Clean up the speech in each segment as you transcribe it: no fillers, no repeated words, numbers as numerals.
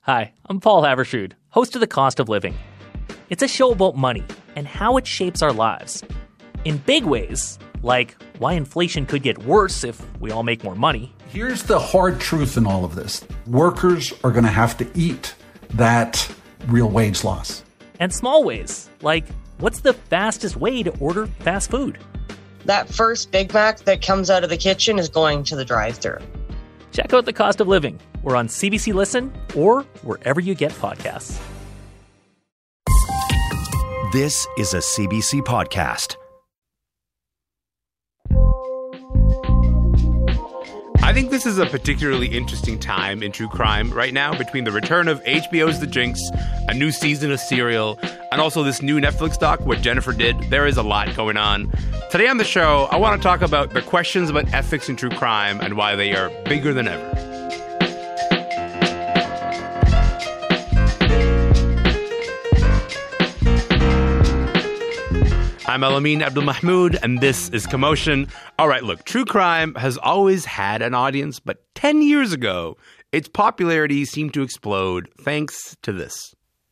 Hi, I'm Paul Havershood, host of The Cost of Living. It's a show about money and how it shapes our lives. In big ways, like why inflation could get worse if we all make more money. Here's the hard truth in all of this. Workers are going to have to eat that real wage loss. And small ways, like what's the fastest way to order fast food? That first Big Mac that comes out of the kitchen is going to the drive-thru. Check out The Cost of Living. We're on CBC Listen or wherever you get podcasts. This is a CBC podcast. I think this is a particularly interesting time in true crime right now, between the return of HBO's The Jinx, a new season of Serial, and also this new Netflix doc, What Jennifer Did. There is a lot going on. Today on the show, I want to talk about the questions about ethics in true crime and why they are bigger than ever. I'm Elamin Abdelmahmoud, and this is Commotion. All right, look, true crime has always had an audience, but 10 years ago, its popularity seemed to explode thanks to this.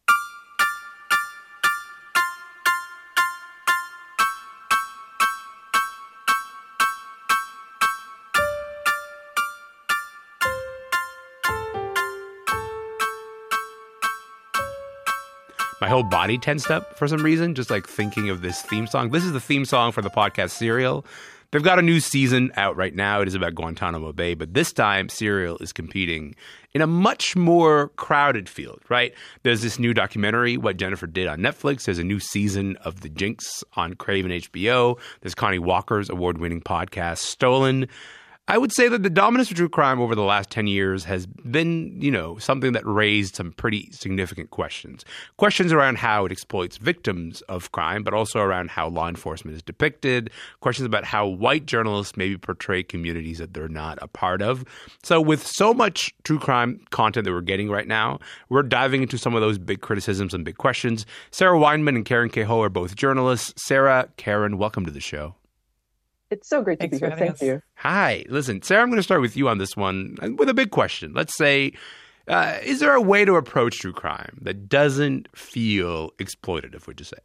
My whole body tensed up for some reason, just like thinking of this theme song. This is the theme song for the podcast Serial. They've got a new season out right now. It is about Guantanamo Bay, but this time Serial is competing in a much more crowded field, right? There's this new documentary, What Jennifer Did, on Netflix. There's a new season of The Jinx on Crave and HBO. There's Connie Walker's award-winning podcast, Stolen. I would say that the dominance of true crime over the last 10 years has been, something that raised some pretty significant questions. Questions around how it exploits victims of crime, but also around how law enforcement is depicted. Questions about how white journalists maybe portray communities that they're not a part of. So with so much true crime content that we're getting right now, we're diving into some of those big criticisms and big questions. Sarah Weinman and Karen Kehoe are both journalists. Sarah, Karen, welcome to the show. It's so great to be here. Thank you. Hi. Listen, Sarah, I'm going to start with you on this one with a big question. Let's say, is there a way to approach true crime that doesn't feel exploitative, would you say?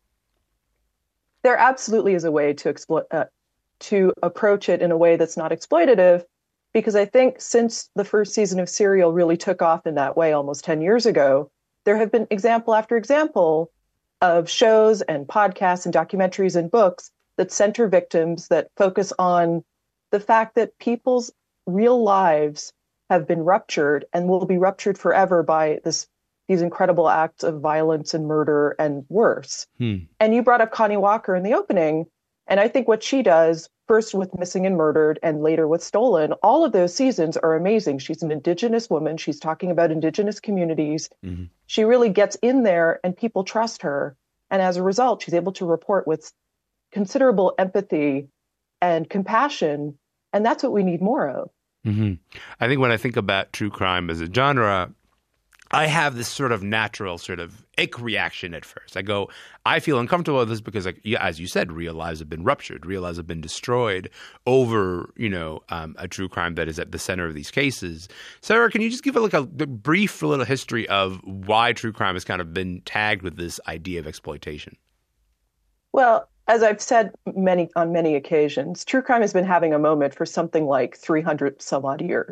There absolutely is a way to approach it in a way that's not exploitative, because I think since the first season of Serial really took off in that way almost 10 years ago, there have been example after example of shows and podcasts and documentaries and books that center victims, that focus on the fact that people's real lives have been ruptured and will be ruptured forever by these incredible acts of violence and murder and worse. And you brought up Connie Walker in the opening, and I think what she does, first with Missing and Murdered and later with Stolen, all of those seasons are amazing. She's an Indigenous woman. She's talking about Indigenous communities. Mm-hmm. She really gets in there and people trust her. And as a result, she's able to report with considerable empathy and compassion, and that's what we need more of. Mm-hmm. I think when I think about true crime as a genre, I have this sort of natural ick reaction at first. I feel uncomfortable with this because, as you said, real lives have been ruptured, real lives have been destroyed over, a true crime that is at the center of these cases. Sarah, can you just give a brief little history of why true crime has kind of been tagged with this idea of exploitation? Well, as I've said on many occasions, true crime has been having a moment for something like 300 some odd years.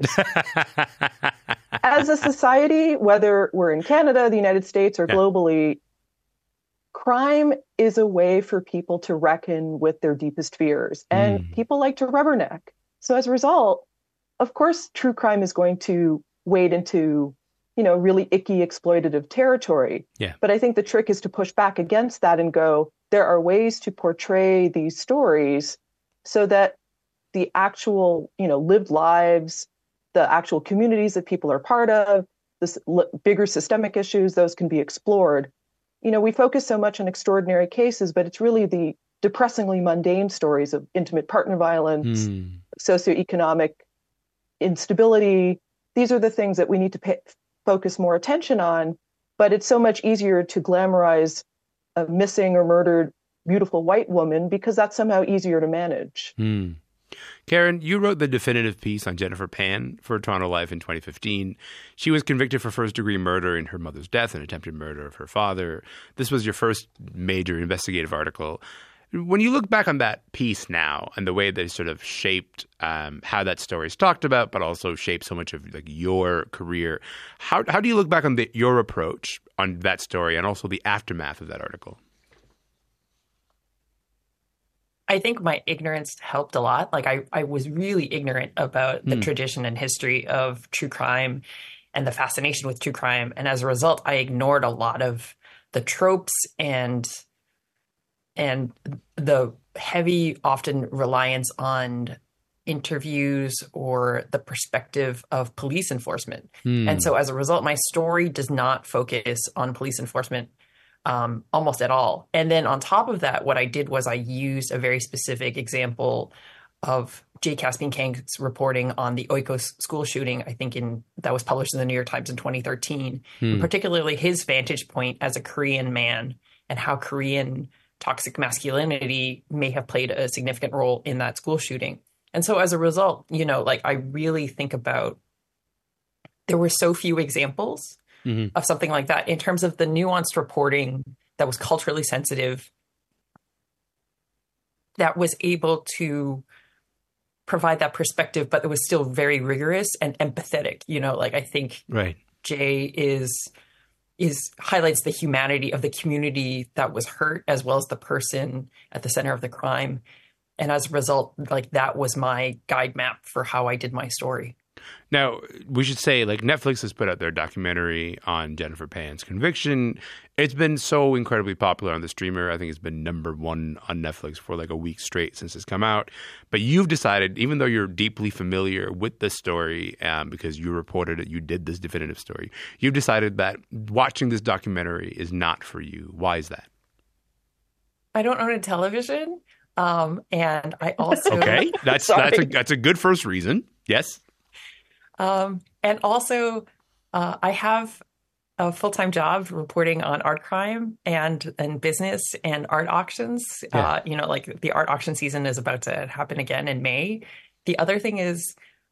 As a society, whether we're in Canada, the United States, or globally, crime is a way for people to reckon with their deepest fears. And people like to rubberneck. So as a result, of course, true crime is going to wade into, really icky, exploitative territory. Yeah. But I think the trick is to push back against that and go, there are ways to portray these stories so that the actual, lived lives, the actual communities that people are part of, the bigger systemic issues, those can be explored. We focus so much on extraordinary cases, but it's really the depressingly mundane stories of intimate partner violence, socioeconomic instability. These are the things that we need to focus more attention on, but it's so much easier to glamorize a missing or murdered beautiful white woman because that's somehow easier to manage. Karen, you wrote the definitive piece on Jennifer Pan for Toronto Life in 2015. She was convicted for first-degree murder in her mother's death and attempted murder of her father. This was your first major investigative article. When you look back on that piece now and the way they sort of shaped how that story is talked about, but also shaped so much of like your career, how do you look back on your approach on that story and also the aftermath of that article? I think my ignorance helped a lot. Like I was really ignorant about the tradition and history of true crime and the fascination with true crime. And as a result, I ignored a lot of the tropes and the heavy, often reliance on interviews or the perspective of police enforcement. And so as a result, my story does not focus on police enforcement almost at all. And then on top of that, what I did was I used a very specific example of Jay Caspian Kang's reporting on the Oikos school shooting, I think that was published in the New York Times in 2013, and particularly his vantage point as a Korean man and how Korean toxic masculinity may have played a significant role in that school shooting. And so as a result, I really think about, there were so few examples of something like that in terms of the nuanced reporting that was culturally sensitive, that was able to provide that perspective, but it was still very rigorous and empathetic. I think Jay highlights the humanity of the community that was hurt, as well as the person at the center of the crime. And as a result, that was my guide map for how I did my story. Now, we should say, Netflix has put out their documentary on Jennifer Pan's conviction. It's been so incredibly popular on the streamer. I think it's been #1 on Netflix for a week straight since it's come out. But you've decided, even though you're deeply familiar with this story, because you reported it, you did this definitive story, you've decided that watching this documentary is not for you. Why is that? I don't own a television. And I also... Okay, that's a good first reason. Yes. And also, I have a full-time job reporting on art crime and business and art auctions. Yeah. The art auction season is about to happen again in May. The other thing is,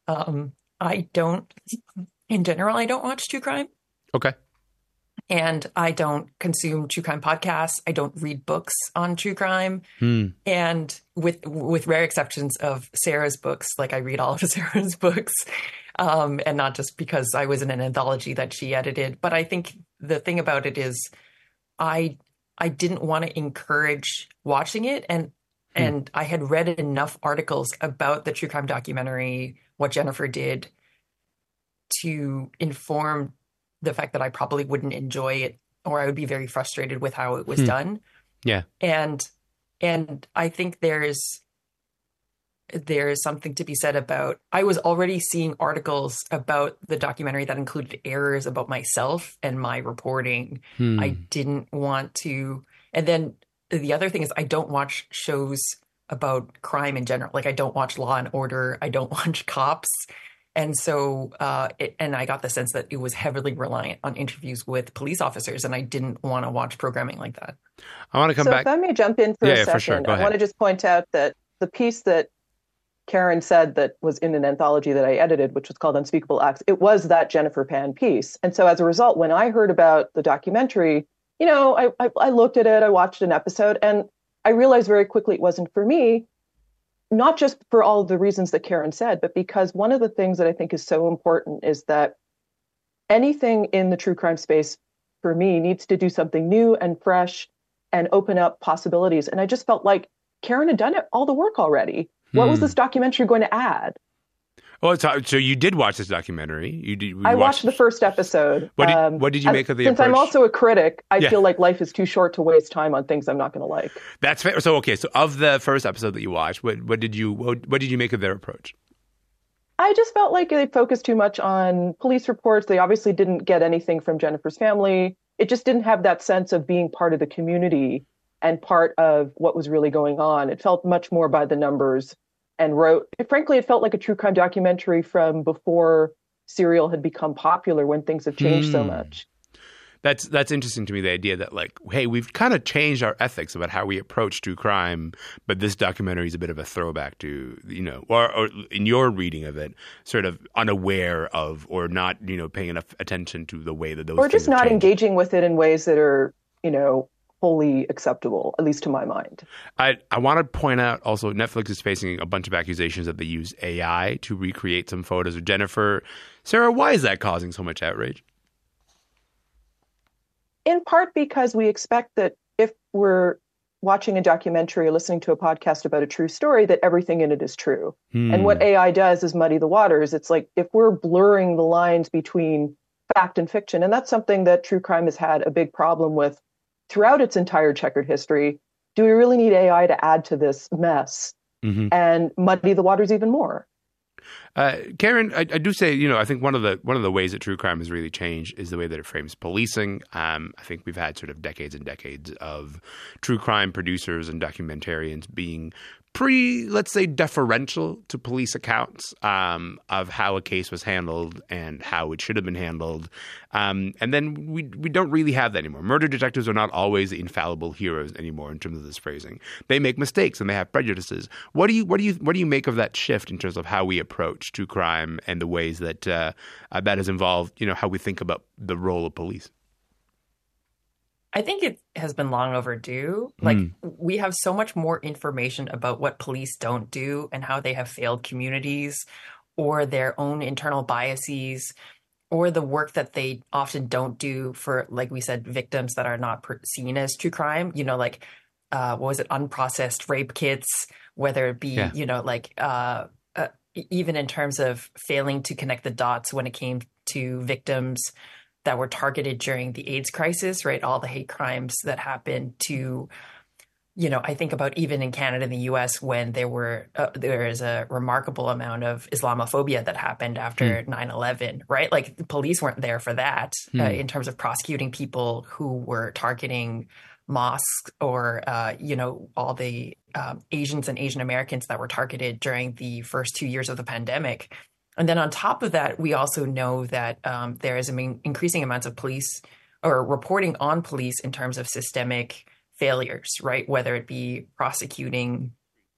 in general, I don't watch true crime. Okay. And I don't consume true crime podcasts. I don't read books on true crime. And with rare exceptions of Sarah's books, I read all of Sarah's books, and not just because I was in an anthology that she edited. But I think the thing about it is I didn't want to encourage watching it. And I had read enough articles about the true crime documentary, what Jennifer did, to inform the fact that I probably wouldn't enjoy it, or I would be very frustrated with how it was done. Yeah. And I think there is something to be said about, I was already seeing articles about the documentary that included errors about myself and my reporting. I didn't want to. And then the other thing is, I don't watch shows about crime in general. I don't watch Law and Order. I don't watch Cops. And so, and I got the sense that it was heavily reliant on interviews with police officers, and I didn't want to watch programming like that. I want to come back. So if I may jump in for a second, for sure. Go ahead. I want to just point out that the piece that Karen said that was in an anthology that I edited, which was called Unspeakable Acts, it was that Jennifer Pan piece. And so as a result, when I heard about the documentary, I looked at it, I watched an episode, and I realized very quickly it wasn't for me. Not just for all of the reasons that Karen said, but because one of the things that I think is so important is that anything in the true crime space, for me, needs to do something new and fresh and open up possibilities. And I just felt like Karen had done all the work already. What was this documentary going to add? Oh, so you did watch this documentary. I watched the first episode. What did you make of the approach? Since I'm also a critic, I feel like life is too short to waste time on things I'm not going to like. That's fair. So, okay. So of the first episode that you watched, what did you make of their approach? I just felt like they focused too much on police reports. They obviously didn't get anything from Jennifer's family. It just didn't have that sense of being part of the community and part of what was really going on. It felt much more by the numbers. And frankly, it felt like a true crime documentary from before Serial had become popular, when things have changed so much. That's interesting to me, the idea that, like, hey, we've kind of changed our ethics about how we approach true crime, but this documentary is a bit of a throwback to, or in your reading of it, sort of unaware of or not, paying enough attention to the way that those or just not changed. engaging with it in ways that are, wholly acceptable, at least to my mind. I want to point out also Netflix is facing a bunch of accusations that they use AI to recreate some photos of Jennifer. Sarah, why is that causing so much outrage? In part because we expect that if we're watching a documentary or listening to a podcast about a true story, that everything in it is true. And what AI does is muddy the waters. It's like if we're blurring the lines between fact and fiction, and that's something that true crime has had a big problem with throughout its entire checkered history, do we really need AI to add to this mess and muddy the waters even more? Karen, I do say, I think one of the ways that true crime has really changed is the way that it frames policing. I think we've had sort of decades and decades of true crime producers and documentarians being pretty, let's say, deferential to police accounts of how a case was handled and how it should have been handled. And then we don't really have that anymore. Murder detectives are not always the infallible heroes anymore in terms of this phrasing. They make mistakes and they have prejudices. What do you make of that shift in terms of how we approach true crime and the ways that that has involved, how we think about the role of police? I think it has been long overdue. Like, we have so much more information about what police don't do and how they have failed communities or their own internal biases or the work that they often don't do for, like we said, victims that are not seen as true crime, what was it, unprocessed rape kits, whether it be, even in terms of failing to connect the dots when it came to victims that were targeted during the AIDS crisis, right? All the hate crimes that happened to, I think about even in Canada and the US when there is a remarkable amount of Islamophobia that happened after 9/11, right? Like the police weren't there for that in terms of prosecuting people who were targeting mosques or, all the Asians and Asian Americans that were targeted during the first 2 years of the pandemic. And then on top of that, we also know that there is increasing amounts of police or reporting on police in terms of systemic failures, right? Whether it be prosecuting,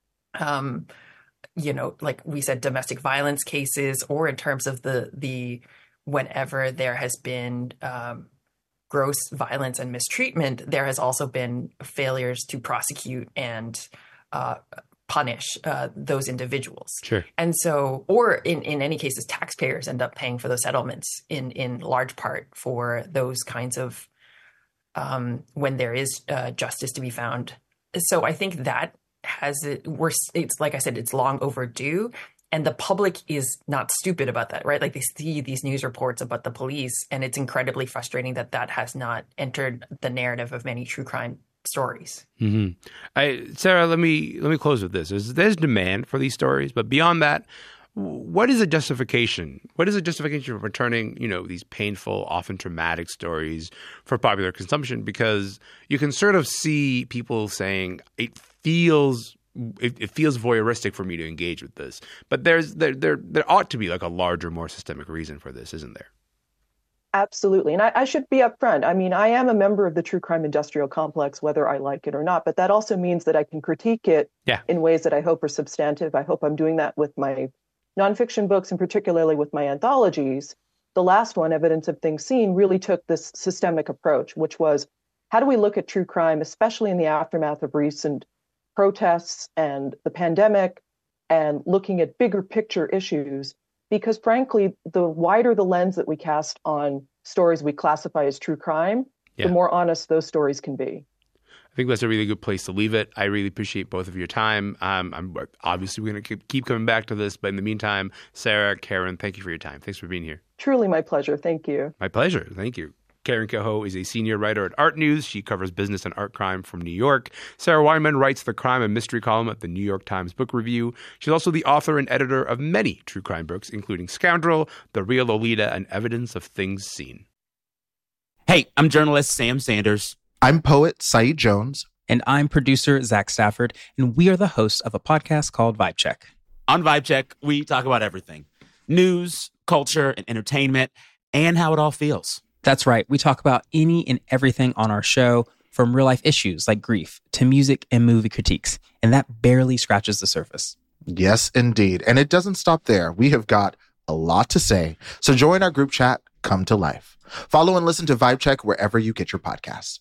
like we said, domestic violence cases, or in terms of the whenever there has been gross violence and mistreatment, there has also been failures to prosecute and punish those individuals. Sure. And so, or in any cases, taxpayers end up paying for those settlements in large part for those kinds of when there is justice to be found. So I think that it's like I said, it's long overdue. And the public is not stupid about that, right? Like they see these news reports about the police, and it's incredibly frustrating that has not entered the narrative of many true crime stories. Sarah, let me close with this. There's demand for these stories, but beyond that, what is a justification? What is a justification for turning, these painful, often traumatic stories for popular consumption? Because you can sort of see people saying it feels voyeuristic for me to engage with this, but there ought to be like a larger, more systemic reason for this, isn't there? Absolutely. And I should be upfront. I mean, I am a member of the true crime industrial complex, whether I like it or not, but that also means that I can critique it in ways that I hope are substantive. I hope I'm doing that with my nonfiction books and particularly with my anthologies. The last one, Evidence of Things Seen, really took this systemic approach, which was how do we look at true crime, especially in the aftermath of recent protests and the pandemic, and looking at bigger picture issues. Because frankly, the wider the lens that we cast on stories we classify as true crime, the more honest those stories can be. I think that's a really good place to leave it. I really appreciate both of your time. I'm obviously going to keep coming back to this, but in the meantime, Sarah, Karen, thank you for your time. Thanks for being here. Truly my pleasure. Thank you. My pleasure. Thank you. Karen Kehoe is a senior writer at Art News. She covers business and art crime from New York. Sarah Weinman writes the crime and mystery column at the New York Times Book Review. She's also the author and editor of many true crime books, including Scoundrel, The Real Lolita, and Evidence of Things Seen. Hey, I'm journalist Sam Sanders. I'm poet Saeed Jones. And I'm producer Zach Stafford, and we are the hosts of a podcast called Vibe Check. On Vibe Check, we talk about everything. News, culture, and entertainment, and how it all feels. That's right. We talk about any and everything on our show, from real life issues like grief to music and movie critiques. And that barely scratches the surface. Yes, indeed. And it doesn't stop there. We have got a lot to say. So join our group chat, Come to Life. Follow and listen to Vibe Check wherever you get your podcasts.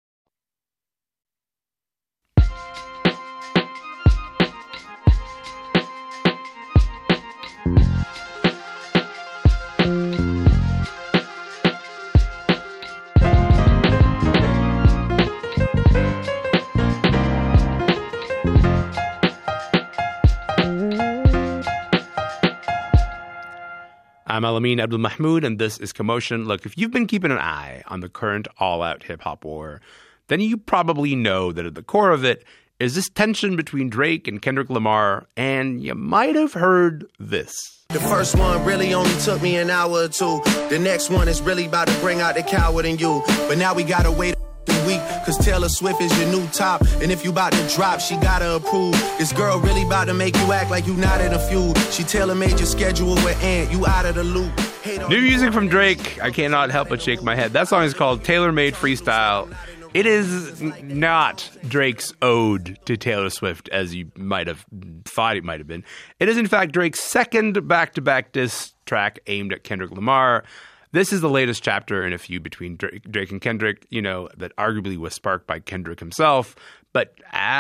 I'm Alameen Abdul Mahmoud, and this is Commotion. Look, if you've been keeping an eye on the current all-out hip-hop war, then you probably know that at the core of it is this tension between Drake and Kendrick Lamar, and you might have heard this. The first one really only took me an hour or two. The next one is really about to bring out the coward in you. But now we gotta wait a week, cause Taylor Swift is your new top. And if you about to drop, she gotta approve. This girl really about to make you act like you not in a feud. She tailor-made your schedule with Ant, you out of the loop. New music from Drake. I cannot help but shake my head. That song is called Tailor Made Freestyle. It is not Drake's ode to Taylor Swift, as you might have thought it might have been. It is, in fact, Drake's second back-to-back diss track aimed at Kendrick Lamar. This is the latest chapter in a feud between Drake and Kendrick, you know, that arguably was sparked by Kendrick himself. But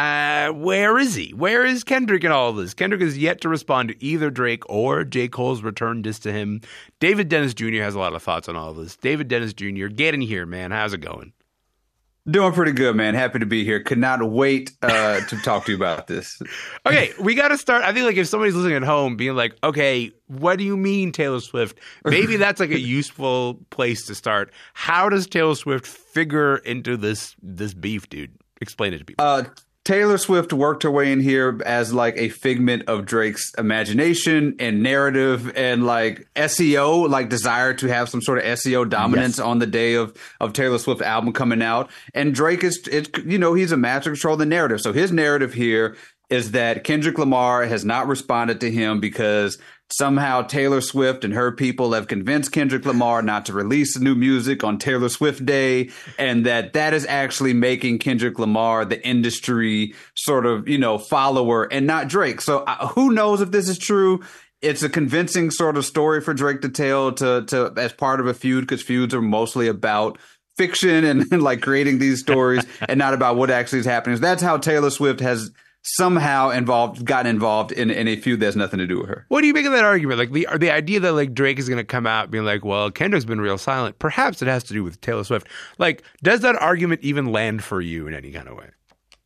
where is he? Where is Kendrick in all of this? Kendrick has yet to respond to either Drake or J. Cole's return diss to him. David Dennis Jr. has a lot of thoughts on all of this. David Dennis Jr., get in here, man. How's it going? Doing pretty good, man. Happy to be here. Could not wait to talk to you about this. Okay, we got to start. I think like if somebody's listening at home being like, okay, what do you mean Taylor Swift? Maybe that's like a useful place to start. How does Taylor Swift figure into this beef, dude? Explain it to people. Taylor Swift worked her way in here as like a figment of Drake's imagination and narrative and like SEO, like desire to have some sort of SEO dominance on the day of Taylor Swift's album coming out. And Drake is, he's a master control of the narrative. So his narrative here is that Kendrick Lamar has not responded to him because somehow Taylor Swift and her people have convinced Kendrick Lamar not to release new music on Taylor Swift Day, and that is actually making Kendrick Lamar the industry sort of, follower and not Drake. So who knows if this is true? It's a convincing sort of story for Drake to tell to as part of a feud, because feuds are mostly about fiction and like creating these stories and not about what actually is happening. So that's how Taylor Swift has somehow gotten involved in a feud that has nothing to do with her. What do you make of that argument? Like the idea that like Drake is going to come out being like, well, Kendrick's been real silent. Perhaps it has to do with Taylor Swift. Like, does that argument even land for you in any kind of way?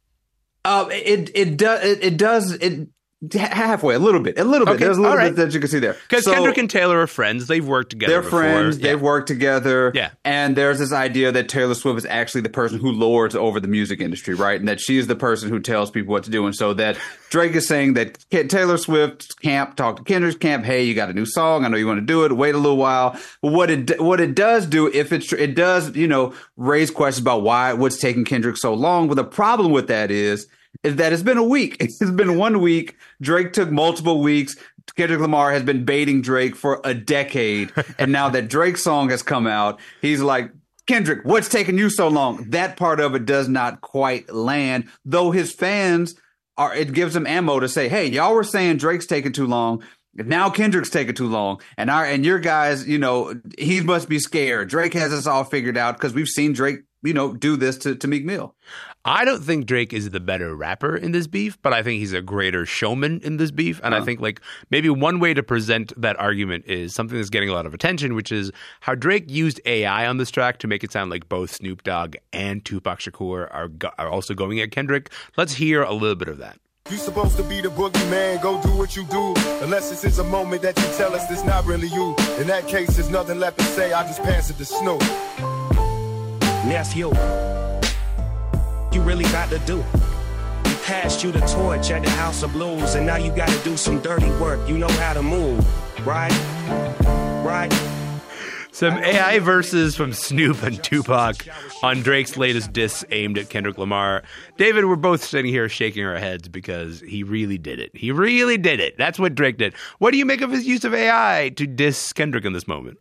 It does. Halfway, a little bit. There's a little bit that you can see there. Because Kendrick and Taylor are friends. They've worked together before. They're friends. Yeah. They've worked together. Yeah. And there's this idea that Taylor Swift is actually the person who lords over the music industry, right? And that she's the person who tells people what to do. And so that Drake is saying that Taylor Swift's camp talk to Kendrick's camp. Hey, you got a new song. I know you want to do it. Wait a little while. But what it does do, if it's it does, raise questions about what's taking Kendrick so long. But the problem with that is that it's been a week. It's been 1 week. Drake took multiple weeks. Kendrick Lamar has been baiting Drake for a decade. And now that Drake's song has come out, he's like, Kendrick, what's taking you so long? That part of it does not quite land, though his fans it gives them ammo to say, hey, y'all were saying Drake's taking too long. Now Kendrick's taking too long. And your guys, he must be scared. Drake has us all figured out because we've seen Drake, do this to Meek Mill. I don't think Drake is the better rapper in this beef, but I think he's a greater showman in this beef. And I think like maybe one way to present that argument is something that's getting a lot of attention, which is how Drake used AI on this track to make it sound like both Snoop Dogg and Tupac Shakur are also going at Kendrick. Let's hear a little bit of that. You supposed to be the boogeyman, go do what you do. Unless this is a moment that you tell us it's not really you. In that case, there's nothing left to say, I just pass it to Snoop. That's you. You really got to do. We passed you the torch at the House of Blues, and now you got to do some dirty work. You know how to move, right? Right? Some AI verses from Snoop and Tupac on Drake's latest diss aimed at Kendrick Lamar. David, we're both sitting here shaking our heads because he really did it. He really did it. That's what Drake did. What do you make of his use of AI to diss Kendrick in this moment?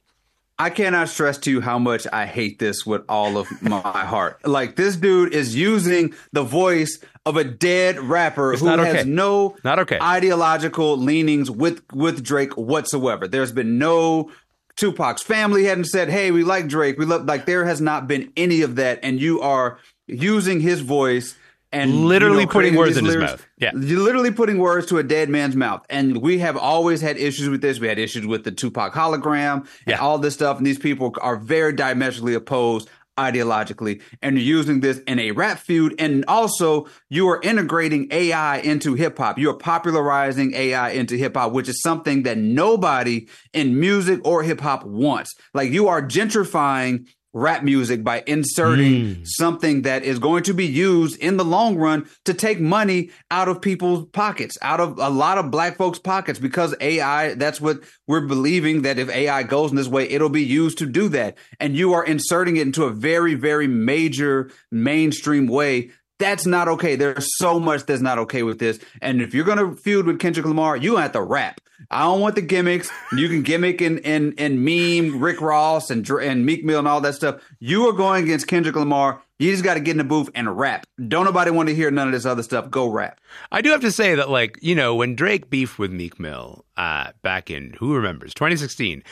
I cannot stress to you how much I hate this with all of my heart. Like, this dude is using the voice of a dead rapper who has no ideological leanings with Drake whatsoever. There's been no Tupac's family hadn't said, hey, we like Drake. We love, like, there has not been any of that. And you are using his voice and literally putting words in his mouth. Yeah. You're literally putting words to a dead man's mouth. And we have always had issues with this. We had issues with the Tupac hologram and all this stuff. And these people are very diametrically opposed ideologically. And you're using this in a rap feud. And also, you are integrating AI into hip hop. You are popularizing AI into hip hop, which is something that nobody in music or hip hop wants. Like, you are gentrifying rap music by inserting something that is going to be used in the long run to take money out of people's pockets, out of a lot of black folks' pockets, because AI, that's what we're believing, that if AI goes in this way, it'll be used to do that. And you are inserting it into a very, very major mainstream way. That's not okay. There's so much that's not okay with this. And if you're going to feud with Kendrick Lamar, you have to rap. I don't want the gimmicks. You can gimmick and meme Rick Ross and Meek Mill and all that stuff. You are going against Kendrick Lamar. You just got to get in the booth and rap. Don't nobody want to hear none of this other stuff. Go rap. I do have to say that, like, you know, when Drake beefed with Meek Mill back in, who remembers, 2016,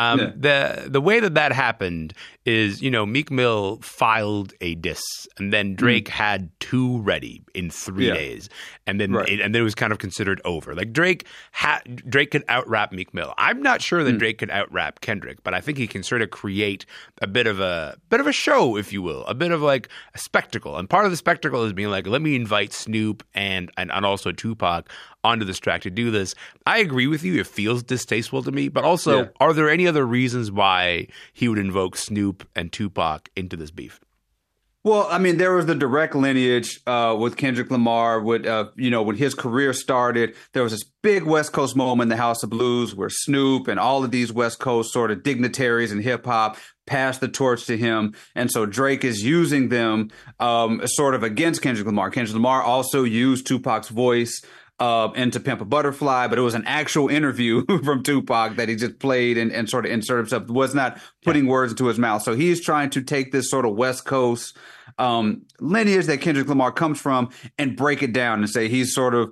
the way that happened is, you know, Meek Mill filed a diss, and then Drake had 2 ready in 3 days, and then it was kind of considered over. Like, Drake could out-rap Meek Mill. I'm not sure that Drake could out-rap Kendrick, but I think he can sort of create a bit of a show, if you will, a bit of like a spectacle. And part of the spectacle is being like, let me invite Snoop and also Tupac onto this track to do this. I agree with you. It feels distasteful to me. But also, are there any other reasons why he would invoke Snoop and Tupac into this beef? Well, I mean, there was the direct lineage with Kendrick Lamar. When his career started, there was this big West Coast moment in the House of Blues where Snoop and all of these West Coast sort of dignitaries in hip hop passed the torch to him. And so Drake is using them sort of against Kendrick Lamar. Kendrick Lamar also used Tupac's voice and To Pimp a Butterfly, but it was an actual interview from Tupac that he just played and sort of inserted himself, was not putting words into his mouth. So he's trying to take this sort of West Coast lineage that Kendrick Lamar comes from and break it down and say he's sort of,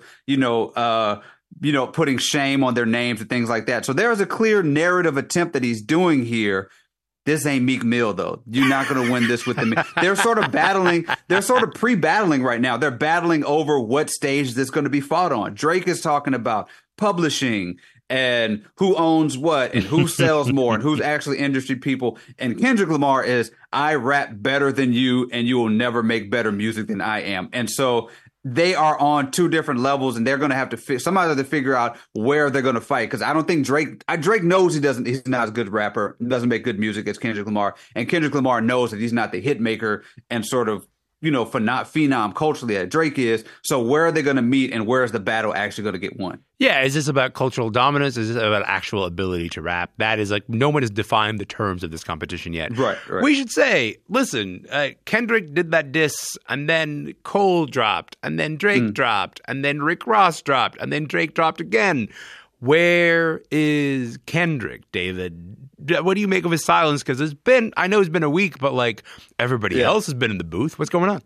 putting shame on their names and things like that. So there is a clear narrative attempt that he's doing here. This ain't Meek Mill, though. You're not going to win this with the... They're sort of battling. They're sort of pre-battling right now. They're battling over what stage this is going to be fought on. Drake is talking about publishing and who owns what and who sells more and who's actually industry people. And Kendrick Lamar is, I rap better than you and you will never make better music than I am. And so they are on 2 different levels, and they're going to have to somebody have to figure out where they're going to fight. Because I don't think Drake knows he's not as good rapper, doesn't make good music as Kendrick Lamar, and Kendrick Lamar knows that he's not the hit maker and sort of phenom culturally that Drake is. So where are they going to meet, and where is the battle actually going to get won? Yeah, is this about cultural dominance? Is this about actual ability to rap? That is like, no one has defined the terms of this competition yet. Right. We should say, listen, Kendrick did that diss, and then Cole dropped, and then Drake dropped, and then Rick Ross dropped, and then Drake dropped again. Where is Kendrick, David? What do you make of his silence? Because I know it's been a week, but like everybody else has been in the booth. What's going on?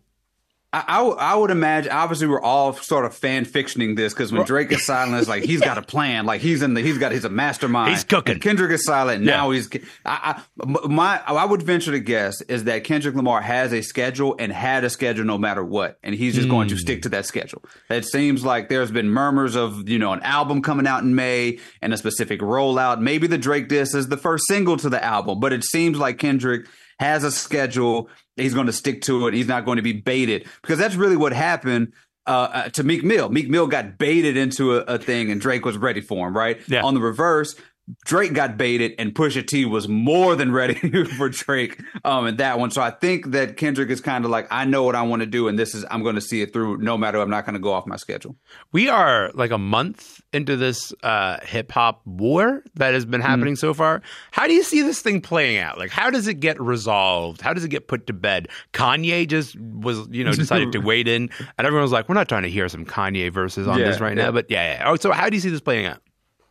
I would imagine, obviously we're all sort of fan fictioning this, because when Drake is silent, it's like he's got a plan, like he's a mastermind. He's cooking. And Kendrick is silent. Now I would venture to guess is that Kendrick Lamar has a schedule and had a schedule no matter what. And he's just going to stick to that schedule. It seems like there's been murmurs of, an album coming out in May and a specific rollout. Maybe the Drake diss is the first single to the album, but it seems like Kendrick has a schedule. He's going to stick to it. He's not going to be baited, because that's really what happened to Meek Mill. Meek Mill got baited into a thing, and Drake was ready for him, right? Yeah. On the reverse, Drake got baited, and Pusha T was more than ready for Drake in that one. So I think that Kendrick is kind of like, I know what I want to do, and I'm going to see it through no matter. I'm not going to go off my schedule. We are like a month into this hip hop war that has been happening so far. How do you see this thing playing out? Like, how does it get resolved? How does it get put to bed? Kanye just was, decided to wade in, and everyone was like, we're not trying to hear some Kanye verses on this right now. But yeah. Oh, so how do you see this playing out?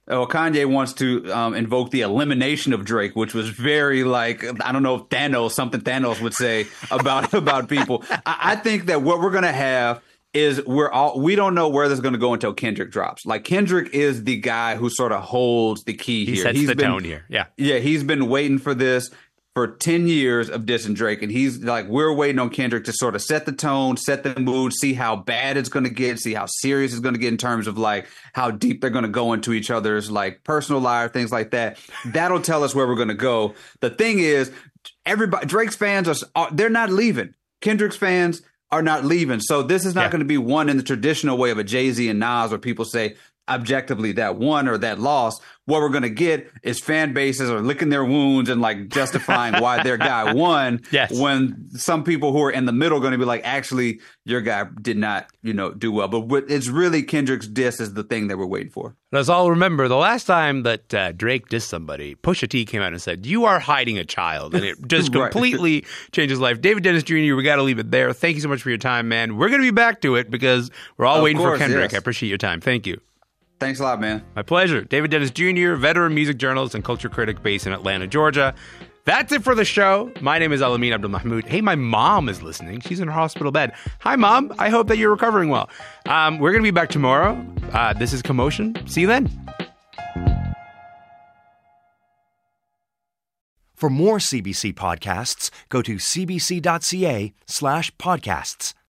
Kanye wants to invoke the elimination of Drake, which was very like, I don't know if Thanos would say about people. I think that what we're going to have is we don't know where this is going to go until Kendrick drops. Like, Kendrick is the guy who sort of holds the key here. He sets the tone here. Yeah. Yeah, he's been waiting for this for 10 years of dissing Drake, and he's like, we're waiting on Kendrick to sort of set the tone, set the mood, see how bad it's going to get, see how serious it's going to get in terms of like how deep they're going to go into each other's like personal life, things like that. That'll tell us where we're going to go. The thing is, Drake's fans they're not leaving. Kendrick's fans are not leaving. So this is not going to be one in the traditional way of a Jay-Z and Nas where people say objectively that won or that lost. What we're going to get is fan bases are licking their wounds and like justifying why their guy won. Yes. When some people who are in the middle are going to be like, actually, your guy did not, do well. But it's really Kendrick's diss is the thing that we're waiting for. Let's all remember the last time that Drake dissed somebody, Pusha T came out and said, "You are hiding a child," and it just completely changed his life. David Dennis Jr., we got to leave it there. Thank you so much for your time, man. We're going to be back to it because we're all waiting for Kendrick. Yes. I appreciate your time. Thank you. Thanks a lot, man. My pleasure. David Dennis Jr., veteran music journalist and culture critic based in Atlanta, Georgia. That's it for the show. My name is Alamin Abdul-Mahmoud. Hey, my mom is listening. She's in her hospital bed. Hi, Mom. I hope that you're recovering well. We're going to be back tomorrow. This is Commotion. See you then. For more CBC podcasts, go to cbc.ca/podcasts.